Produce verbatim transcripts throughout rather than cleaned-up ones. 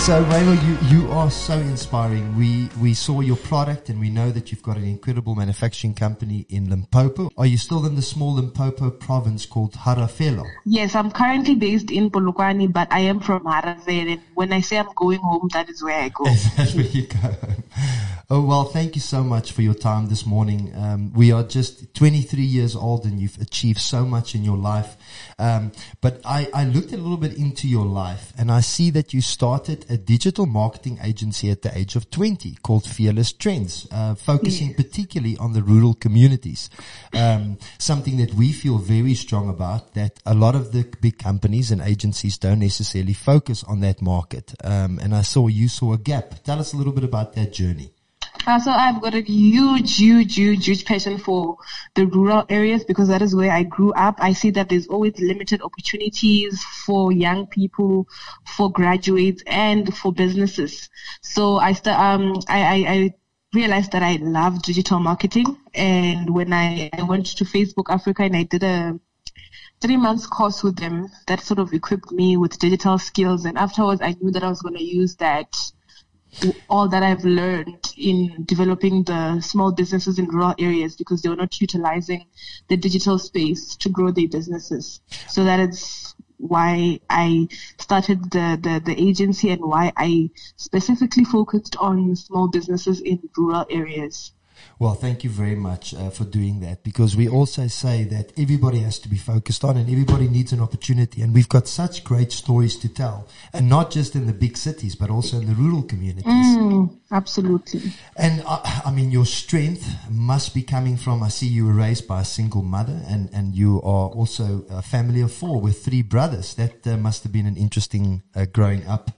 So, Mabel, you, you are so inspiring. We we saw your product and we know that you've got an incredible manufacturing company in Limpopo. Are you still in the small Limpopo province called Harafelo? Yes, I'm currently based in Polokwane, but I am from Harafelo. And when I say I'm going home, that is where I go. That's where you go home. Oh, well, thank you so much for your time this morning. Um, we are just twenty-three years old and you've achieved so much in your life. Um, but I, I looked a little bit into your life and I see that you started a digital marketing agency at the age of twenty called Fearless Trends, uh, focusing yes. particularly on the rural communities. Um, something that we feel very strong about, that a lot of the big companies and agencies don't necessarily focus on that market. Um, and I saw you saw a gap. Tell us a little bit about that journey. Uh, so I've got a huge, huge, huge, huge passion for the rural areas because that is where I grew up. I see that there's always limited opportunities for young people, for graduates, and for businesses. So I st- um I, I, I realized that I love digital marketing, and when I, I went to Facebook Africa and I did a three months course with them, that sort of equipped me with digital skills. And afterwards, I knew that I was going to use that. all that I've learned in developing the small businesses in rural areas because they were not utilizing the digital space to grow their businesses. So that is why I started the, the, the agency and why I specifically focused on small businesses in rural areas. Well, thank you very much uh, for doing that, because we also say that everybody has to be focused on and everybody needs an opportunity. And we've got such great stories to tell, and not just in the big cities, but also in the rural communities. Mm, absolutely. And uh, I mean, your strength must be coming from, I see you were raised by a single mother and, and you are also a family of four with three brothers. That uh, must have been an interesting uh, growing up.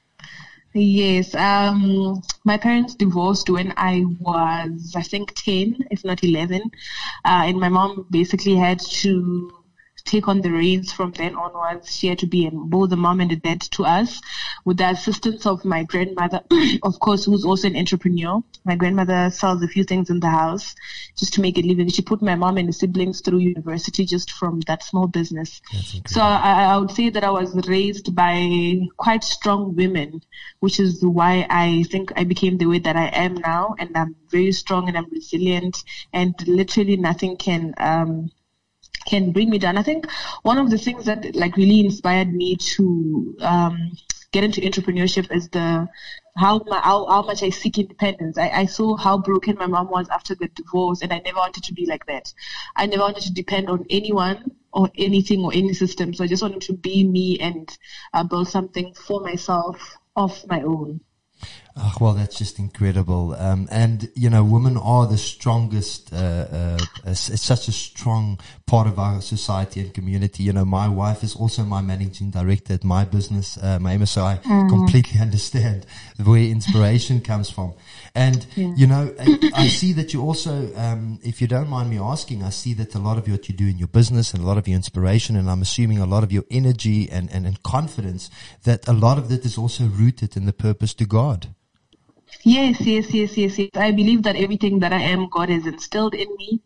Yes, um, my parents divorced when I was, I think, ten, if not eleven. Uh, and my mom basically had to take on the reins from then onwards. She had to be both the mom and the dad to us, with the assistance of my grandmother, of course, who's also an entrepreneur. My grandmother sells a few things in the house just to make a living. She put my mom and the siblings through university just from that small business. So I, I would say that I was raised by quite strong women, which is why I think I became the way that I am now. And I'm very strong and I'm resilient, and literally nothing can, um, can bring me down. I think one of the things that like really inspired me to um get into entrepreneurship is the how my, how, how much I seek independence. I, I saw how broken my mom was after the divorce, and I never wanted to be like that. I never wanted to depend on anyone or anything or any system. So I just wanted to be me and uh, build something for myself of my own. Oh, well, that's just incredible. Um, and, you know, women are the strongest, uh, uh, it's, it's such a strong part of our society and community. You know, my wife is also my managing director at my business, uh, Maima, so I mm. completely understand where inspiration comes from. And, yeah. you know, I, I see that you also, um, if you don't mind me asking, I see that a lot of what you do in your business and a lot of your inspiration, and I'm assuming a lot of your energy and, and, and confidence, that a lot of that is also rooted in the purpose to God. Yes, yes, yes, yes, yes. I believe that everything that I am, God has instilled in me,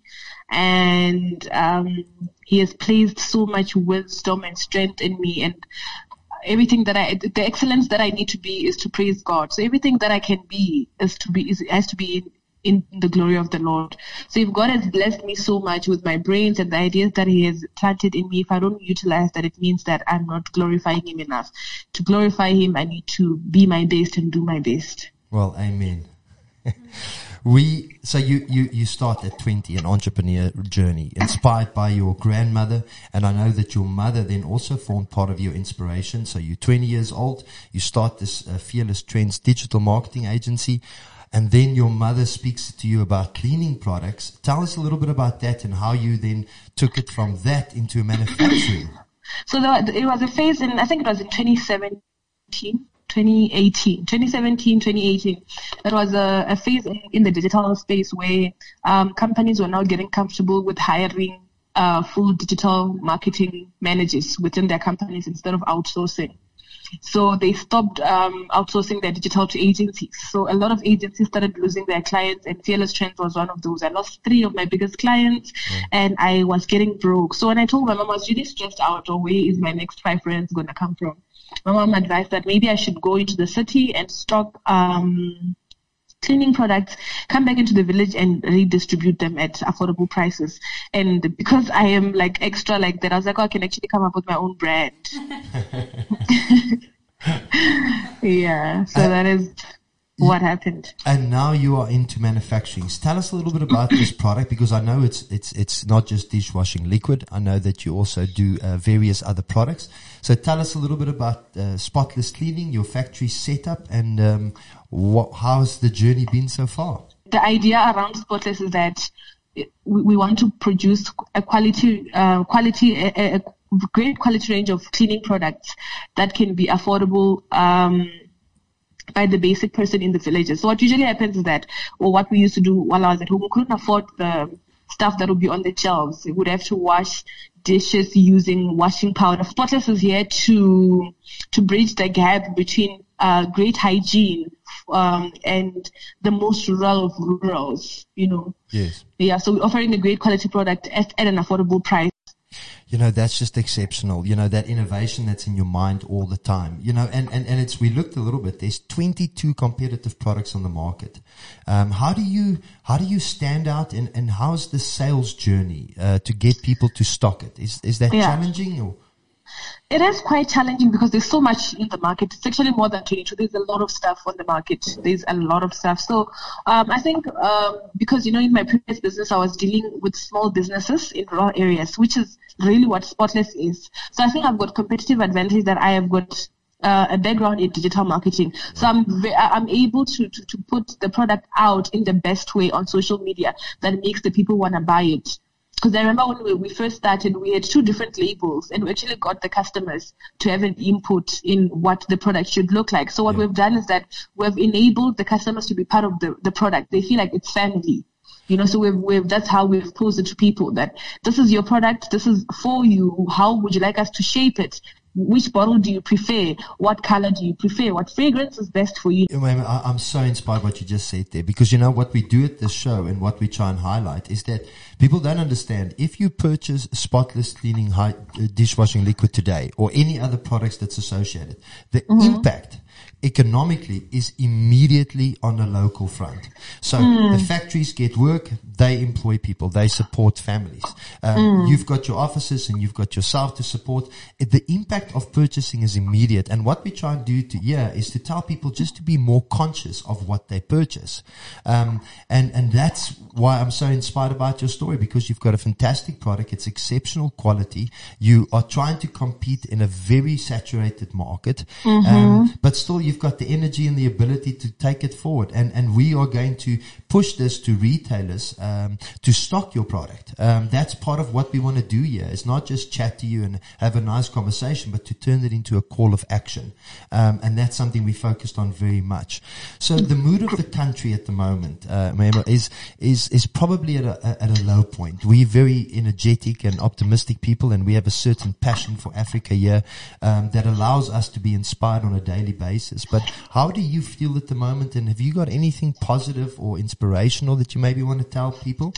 and um, He has placed so much wisdom and strength in me, and everything that I, the excellence that I need to be is to praise God. So everything that I can be is to be, is, has to be in, in the glory of the Lord. So if God has blessed me so much with my brains and the ideas that He has planted in me, if I don't utilize that, it means that I'm not glorifying Him enough. To glorify Him, I need to be my best and do my best. Well, amen. we, so you, you, you start at twenty, an entrepreneur journey, inspired by your grandmother. And I know that your mother then also formed part of your inspiration. So you're twenty years old, you start this uh, Fearless Trends digital marketing agency. And then your mother speaks to you about cleaning products. Tell us a little bit about that and how you then took it from that into manufacturing. So there, it was a phase in, I think it was in twenty seventeen. twenty eighteen, twenty seventeen, twenty eighteen. That was a, a phase in, in the digital space where um, companies were now getting comfortable with hiring uh, full digital marketing managers within their companies instead of outsourcing. So they stopped um, outsourcing their digital to agencies. So a lot of agencies started losing their clients, and Fearless Trends was one of those. I lost three of my biggest clients, yeah. and I was getting broke. So when I told my mom I was really stressed out, or where is my next five friends going to come from? My mom advised that maybe I should go into the city and stock um, cleaning products, come back into the village and redistribute them at affordable prices. And because I am like extra like that, I was like, oh, I can actually come up with my own brand. Yeah, so uh, that is what happened. And now you are into manufacturing. Tell us a little bit about this product, because I know it's it's it's not just dishwashing liquid. I know that you also do uh, various other products. So tell us a little bit about uh, Spotless Cleaning, your factory setup, and um, what, how's the journey been so far? The idea around Spotless is that we, we want to produce a quality, uh, quality, a, a great quality range of cleaning products that can be affordable um, by the basic person in the villages. So what usually happens is that, or what we used to do while I was at home, we couldn't afford the stuff that would be on the shelves. We would have to wash dishes using washing powder. Spotless is here to to bridge the gap between uh, great hygiene um, and the most rural of rurals, you know. Yes. Yeah, so we're offering a great quality product at, at an affordable price. You know, that's just exceptional. You know, that innovation that's in your mind all the time. You know, and, and, and it's, we looked a little bit, there's twenty-two competitive products on the market. Um, how do you, how do you stand out, and, and how's the sales journey, uh, to get people to stock it? Is, is that yeah. challenging or? It is quite challenging because there's so much in the market. It's actually more than twenty-two. There's a lot of stuff on the market. There's a lot of stuff. So um, I think um, because, you know, in my previous business, I was dealing with small businesses in rural areas, which is really what Spotless is. So I think I've got competitive advantage that I have got uh, a background in digital marketing. So I'm ve- I'm able to, to, to put the product out in the best way on social media that makes the people want to buy it. Because I remember when we, we first started, we had two different labels, and we actually got the customers to have an input in what the product should look like. So what yeah. we've done is that we've enabled the customers to be part of the, the product. They feel like it's family. You know, so we've, we've, that's how we've posed it to people, that this is your product, this is for you. How would you like us to shape it? Which bottle do you prefer? What color do you prefer? What fragrance is best for you? I'm so inspired by what you just said there, because, you know, what we do at this show and what we try and highlight is that people don't understand. If you purchase Spotless Cleaning high, uh, dishwashing liquid today, or any other products that's associated, the mm-hmm. impact economically is immediately on a local front. So mm. the factories get work, they employ people, they support families. Um, mm. You've got your offices and you've got yourself to support. The impact of purchasing is immediate. And what we try and do to here is to tell people just to be more conscious of what they purchase. Um, and, and that's why I'm so inspired about your story, because you've got a fantastic product. It's exceptional quality. You are trying to compete in a very saturated market, mm-hmm. um, but still you've got the energy and the ability to take it forward. And, and we are going to push this to retailers, um, to stock your product. Um, that's part of what we want to do here. It's not just chat to you and have a nice conversation, but to turn it into a call of action. Um, and that's something we focused on very much. So the mood of the country at the moment, uh, is, is, is probably at a, at a low point. We're very energetic and optimistic people, and we have a certain passion for Africa here, um, that allows us to be inspired on a daily basis. But how do you feel at the moment, and have you got anything positive or inspirational that you maybe want to tell people?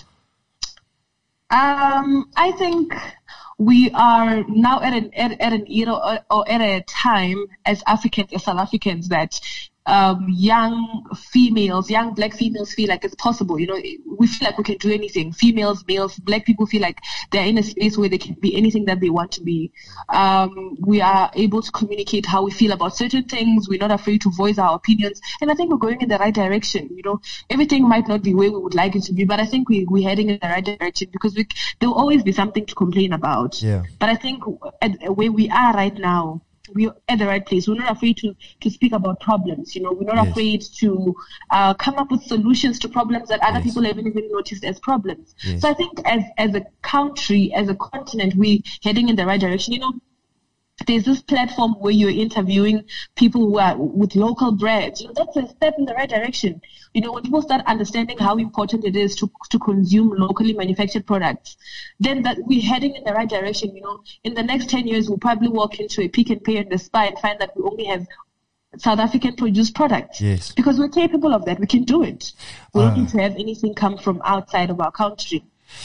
Um, I think we are now at an at, at an era or, or at a time as Africans, as South Africans, that um, young females, young black females feel like it's possible. You know, we feel like we can do anything. Females, males, black people feel like they're in a space where they can be anything that they want to be. Um, we are able to communicate how we feel about certain things. We're not afraid to voice our opinions. And I think we're going in the right direction. You know, everything might not be where we would like it to be, but I think we, we're heading in the right direction, because we, there'll always be something to complain about. Yeah. But I think at, where we are right now, we're at the right place. We're not afraid to, to speak about problems. You know, we're not yes. afraid to uh, come up with solutions to problems that other yes. people haven't even noticed as problems. Yes. So I think as as a country, as a continent, we're heading in the right direction. You know, there's this platform where you're interviewing people who are with local brands. You know, that's a step in the right direction. You know, when people start understanding how important it is to to consume locally manufactured products, then that we're heading in the right direction. You know, in the next ten years, we'll probably walk into a Pick n Pay and the Spar and find that we only have South African produced products. Yes. Because we're capable of that. We can do it. We don't Uh, need to have anything come from outside of our country.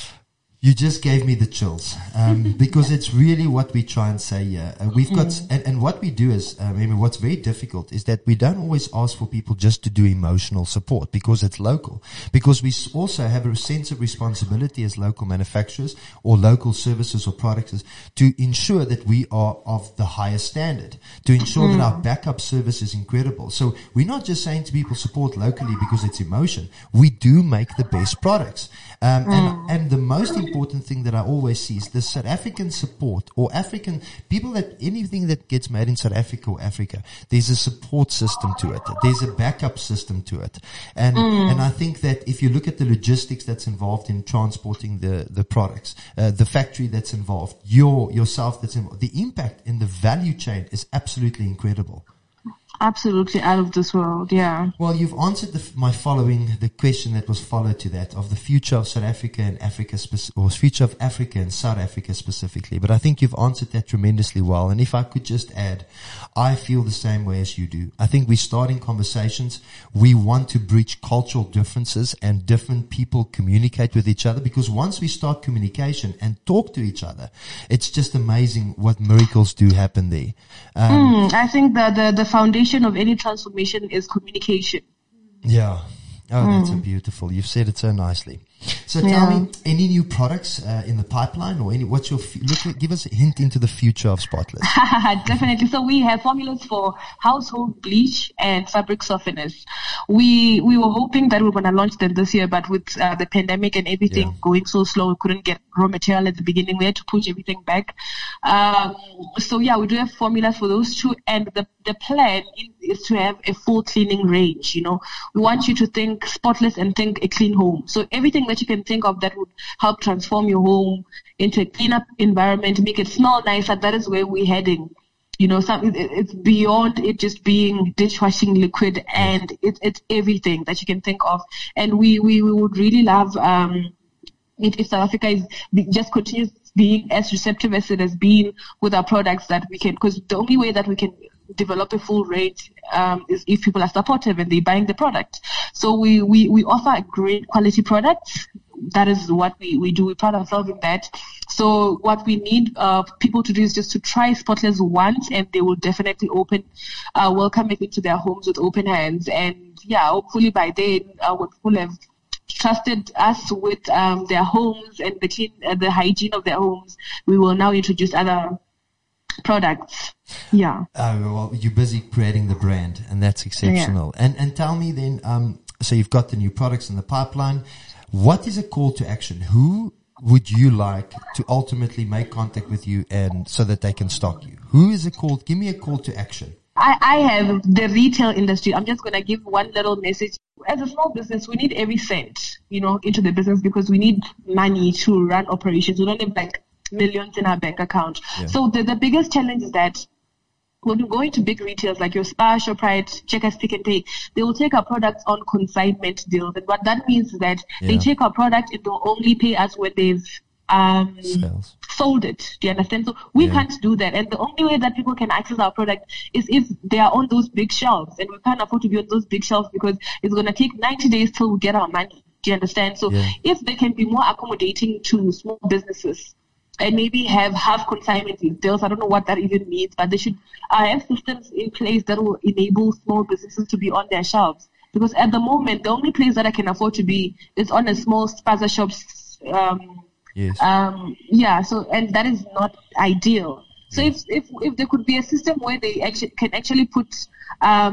You just gave me the chills, um, because it's really what we try and say here. Uh, we've got, Mm. and, and what we do is, um, I mean, what's very difficult is that we don't always ask for people just to do emotional support because it's local. Because we s- also have a sense of responsibility as local manufacturers or local services or products to ensure that we are of the highest standard, to ensure that our backup service is incredible. So we're not just saying to people support locally because it's emotion. We do make the best products. Um, and, and the most important thing that I always see is the South African support or African people that anything that gets made in South Africa or Africa, there's a support system to it. There's a backup system to it. And, and I think that if you look at the logistics that's involved in transporting the, the products, uh, the factory that's involved, your, yourself that's involved, the impact in the value chain is absolutely incredible. Absolutely out of this world, yeah. Well, you've answered the, my following, the question that was followed to that of the future of South Africa and Africa, speci- or future of Africa and South Africa specifically. But I think you've answered that tremendously well. And if I could just add, I feel the same way as you do. I think we're starting conversations. We want to bridge cultural differences and different people communicate with each other, because once we start communication and talk to each other, it's just amazing what miracles do happen there. Um, Mm, I think that the, the foundation of any transformation is communication. Yeah. Oh, that's so beautiful. You've said it so nicely. So tell Yeah. me, any new products uh, in the pipeline, or any? What's your f- look? Give us a hint into the future of Spotless. Definitely. So we have formulas for household bleach and fabric softeners. We we were hoping that we were going to launch them this year, but with uh, the pandemic and everything Yeah. going so slow, we couldn't get raw material at the beginning. We had to push everything back. Um, so yeah, we do have formulas for those two, and the the plan is to have a full cleaning range. You know, we want you to think spotless and think a clean home. So everything that you can think of that would help transform your home into a cleaner environment, make it smell nicer. That is where we're heading. You know, some, it, it's beyond it just being dishwashing liquid, and it's it's everything that you can think of. And we we, we would really love um if, if South Africa is be, just continues being as receptive as it has been with our products, that we can, because the only way that we can develop a full range um, is if people are supportive and they're buying the product. So we, we, we offer great quality products. That is what we, we do. We pride ourselves in that. So what we need uh, people to do is just to try Spotless once, and they will definitely open, uh, welcome it into their homes with open hands. And yeah, hopefully by then, uh, when people have trusted us with um, their homes and the clean, uh, the hygiene of their homes, we will now introduce other products. Yeah. Oh, well, you're busy creating the brand, and that's exceptional. And and tell me then, um, so you've got the new products in the pipeline. What is a call to action? Who would you like to ultimately make contact with you, and so that they can stock you? Who is a call? Give me a call to action. I, I have the retail industry. I'm just going to give one little message. As a small business, we need every cent, you know, into the business, because we need money to run operations. We don't have like millions in our bank account. Yeah. So the, the biggest challenge is that when you go into big retailers like your Spar, Shoprite, Checkers, Pick n Pay, they will take our products on consignment deals. And what that means is that Yeah. they take our product and they'll only pay us when they've um, Sales. sold it. Do you understand? So we Yeah. can't do that. And the only way that people can access our product is if they are on those big shelves. And we can't afford to be on those big shelves because it's going to take ninety days till we get our money. Do you understand? So Yeah. if they can be more accommodating to small businesses, and maybe have half consignment deals. I don't know what that even means, but they should uh, have systems in place that will enable small businesses to be on their shelves. Because at the moment, the only place that I can afford to be is on a small spaza shops. Um, Yes. um, yeah. So, and that is not ideal. So if if if there could be a system where they actually can actually put um,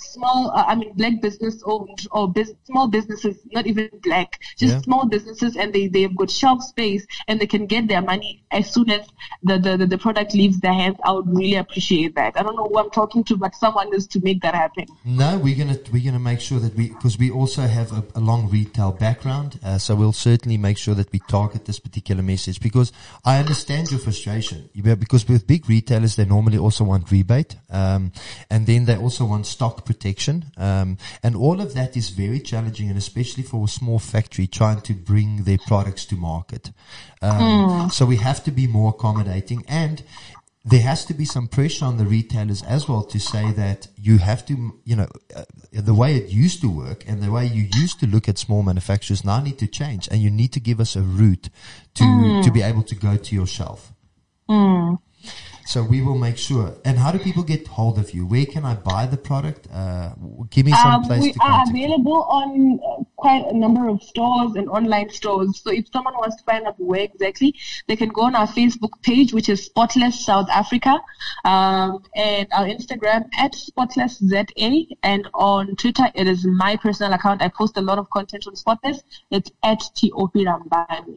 small, uh, I mean, black business owned or bus- small businesses, not even black, just Yeah. small businesses, and they, they've got shelf space and they can get their money as soon as the, the, the, the product leaves their hands. I would really appreciate that. I don't know who I'm talking to, but someone is to make that happen. No, we're gonna we're gonna make sure that we, because we also have a, a long retail background, uh, so we'll certainly make sure that we target this particular message, because I understand your frustration. Because with big retailers, they normally also want rebate, um, and then they also want stock protection, um, and all of that is very challenging, and especially for a small factory trying to bring their products to market. Um, mm. So we have to be more accommodating, and there has to be some pressure on the retailers as well to say that you have to, you know, uh, the way it used to work and the way you used to look at small manufacturers now need to change, and you need to give us a route to, mm. to be able to go to your shelf. Mm. So we will make sure. And how do people get hold of you? Where can I buy the product? Uh, give me some um, place we to are contact available you. on uh, quite a number of stores and online stores. So if someone wants to find out where exactly, they can go on our Facebook page, which is Spotless South Africa, um, and our Instagram at Spotless Z A, and on Twitter it is my personal account. I post a lot of content on Spotless. It's at T O P Rambani.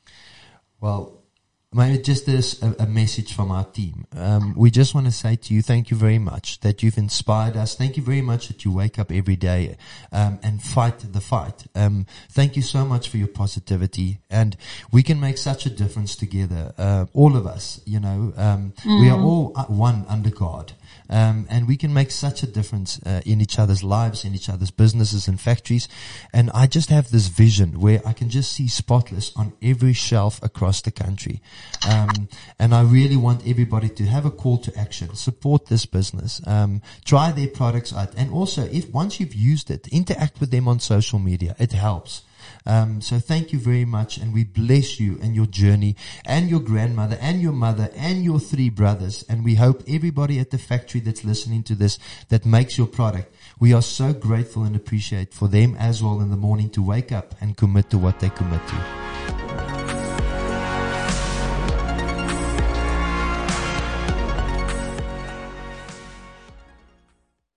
Well, maybe just this a, a message from our team. Um, we just want to say to you, thank you very much that you've inspired us. Thank you very much that you wake up every day um, and fight the fight. Um, thank you so much for your positivity, and we can make such a difference together. Uh, all of us, you know, um, mm. we are all one under God. Um, and we can make such a difference uh, in each other's lives, in each other's businesses and factories. And I just have this vision where I can just see Spotless on every shelf across the country. Um, and I really want everybody to have a call to action, support this business, um, try their products out. And also, if once you've used it, interact with them on social media. It helps. Um, so thank you very much, and we bless you and your journey, and your grandmother and your mother and your three brothers. And we hope everybody at the factory that's listening to this, that makes your product, we are so grateful and appreciate for them as well in the morning to wake up and commit to what they commit to.